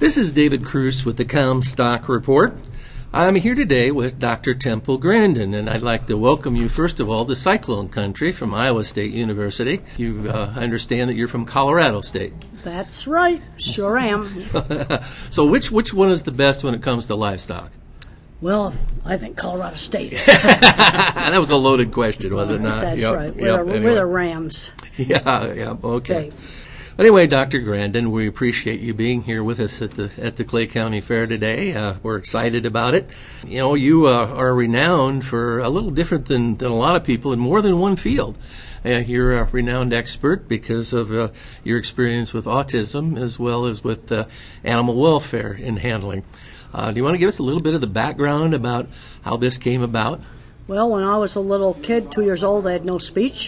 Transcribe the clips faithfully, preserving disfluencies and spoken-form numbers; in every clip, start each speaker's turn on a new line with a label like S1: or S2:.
S1: This is David Cruz with the Comstock Report. I'm here today with Doctor Temple Grandin, and I'd like to welcome you, first of all, to Cyclone Country from Iowa State University. You uh, understand that you're from Colorado State.
S2: That's right. Sure am.
S1: So which which one is the best when it comes to livestock?
S2: Well, I think Colorado State.
S1: That was a loaded question, was it not?
S2: That's
S1: yep,
S2: right. We're,
S1: yep,
S2: the,
S1: anyway.
S2: we're the Rams.
S1: Yeah, yeah, okay.
S2: Okay.
S1: Anyway, Doctor Grandin, we appreciate you being here with us at the at the Clay County Fair today. Uh, we're excited about it. You know, you uh, are renowned for a little different than, than a lot of people in more than one field. Uh, you're a renowned expert because of uh, your experience with autism as well as with uh, animal welfare in handling. Uh, do you want to give us a little bit of the background about how this came about?
S2: Well, when I was a little kid, two years old, I had no speech.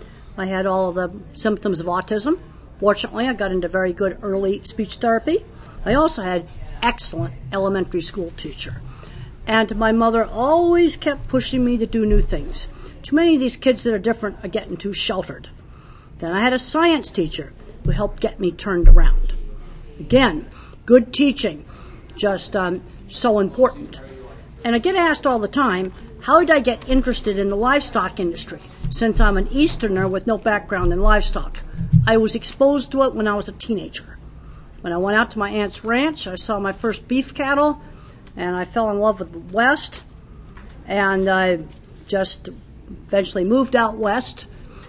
S2: I had all of the symptoms of autism. Fortunately, I got into very good early speech therapy. I also had excellent elementary school teacher. And my mother always kept pushing me to do new things. Too many of these kids that are different are getting too sheltered. Then I had a science teacher who helped get me turned around. Again, good teaching, just um, so important. And I get asked all the time, how did I get interested in the livestock industry, since I'm an Easterner with no background in livestock? I was exposed to it when I was a teenager. When I went out to my aunt's ranch, I saw my first beef cattle, and I fell in love with the West, and I just eventually moved out west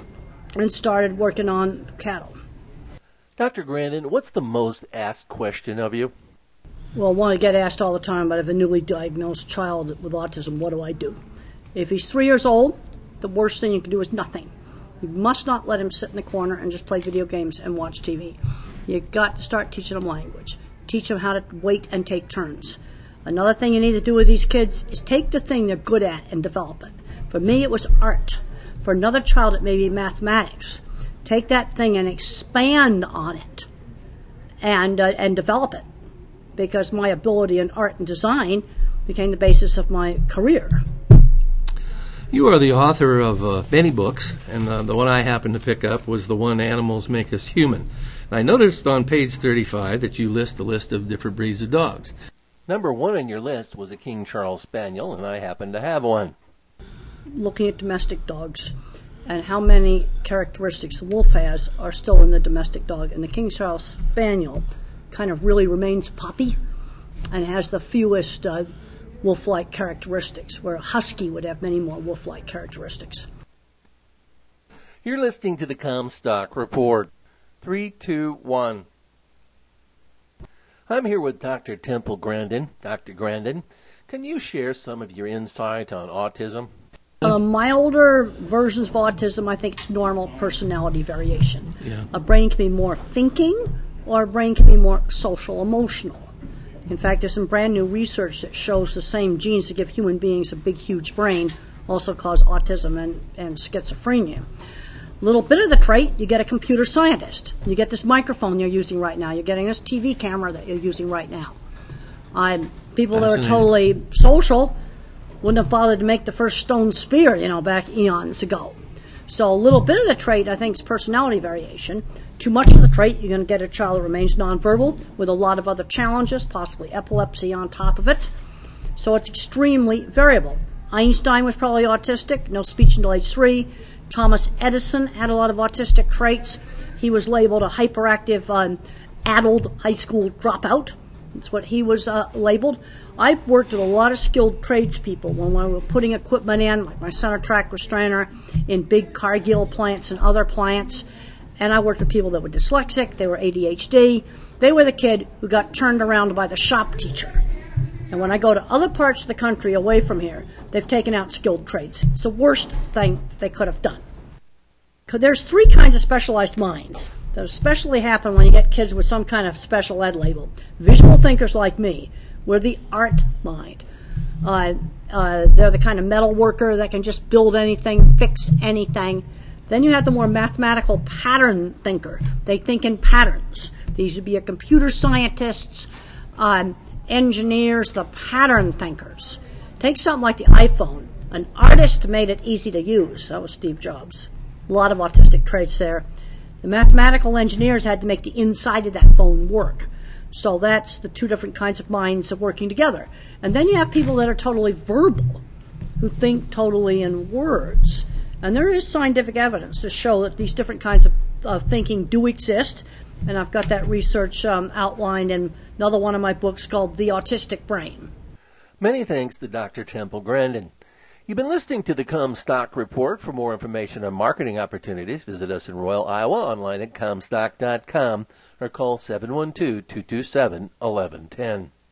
S2: and started working on cattle.
S1: Doctor Grandin, what's the most asked question of you?
S2: Well, one I get asked all the time about if a newly diagnosed child with autism, what do I do? If he's three years old, the worst thing you can do is nothing. You must not let him sit in the corner and just play video games and watch T V. You've got to start teaching him language. Teach him how to wait and take turns. Another thing you need to do with these kids is take the thing they're good at and develop it. For me, it was art. For another child, it may be mathematics. Take that thing and expand on it and uh, and develop it. Because my ability in art and design became the basis of my career.
S1: You are the author of uh, many books, and uh, the one I happened to pick up was the one Animals Make Us Human. And I noticed on page thirty-five that you list a list of different breeds of dogs. Number one on your list was a King Charles Spaniel, and I happen to have one.
S2: Looking at domestic dogs and how many characteristics the wolf has are still in the domestic dog. And the King Charles Spaniel kind of really remains puppy and has the fewest uh, wolf-like characteristics, where a husky would have many more wolf-like characteristics.
S1: You're listening to the Comstock Report. Three, two, one. I'm here with Doctor Temple Grandin. Doctor Grandin, can you share some of your insight on autism?
S2: Uh, milder versions of autism, I think it's normal personality variation.
S1: Yeah.
S2: A brain can be more thinking, or a brain can be more social, emotional. In fact, there's some brand new research that shows the same genes that give human beings a big, huge brain also cause autism and, and schizophrenia. A little bit of the trait, you get a computer scientist. You get this microphone you're using right now. You're getting this T V camera that you're using right now. Um, people that are totally social wouldn't have bothered to make the first stone spear, you know, back eons ago. So a little bit of the trait, I think, is personality variation. Too much of the trait, you're going to get a child that remains nonverbal with a lot of other challenges, possibly epilepsy on top of it. So it's extremely variable. Einstein was probably autistic, no speech until age three. Thomas Edison had a lot of autistic traits. He was labeled a hyperactive, um, addled high school dropout. That's what he was uh, labeled. I've worked with a lot of skilled tradespeople when we were putting equipment in, like my center track restrainer, in big Cargill plants and other plants. And I worked with people that were dyslexic, they were A D H D. They were the kid who got turned around by the shop teacher. And when I go to other parts of the country away from here, they've taken out skilled trades. It's the worst thing they could have done. There's three kinds of specialized minds that especially happen when you get kids with some kind of special ed label. Visual thinkers like me, we're the art mind. Uh, uh, they're the kind of metal worker that can just build anything, fix anything. Then you have the more mathematical pattern thinker. They think in patterns. These would be your computer scientists, um, engineers, the pattern thinkers. Take something like the iPhone. An artist made it easy to use. That was Steve Jobs. A lot of autistic traits there. The mathematical engineers had to make the inside of that phone work. So that's the two different kinds of minds of working together. And then you have people that are totally verbal, who think totally in words. And there is scientific evidence to show that these different kinds of uh, thinking do exist. And I've got that research um, outlined in another one of my books called The Autistic Brain.
S1: Many thanks to Doctor Temple Grandin. You've been listening to the Comstock Report. For more information on marketing opportunities, visit us in Royal, Iowa, online at comstock dot com, or call seven one two, two two seven, one one one zero.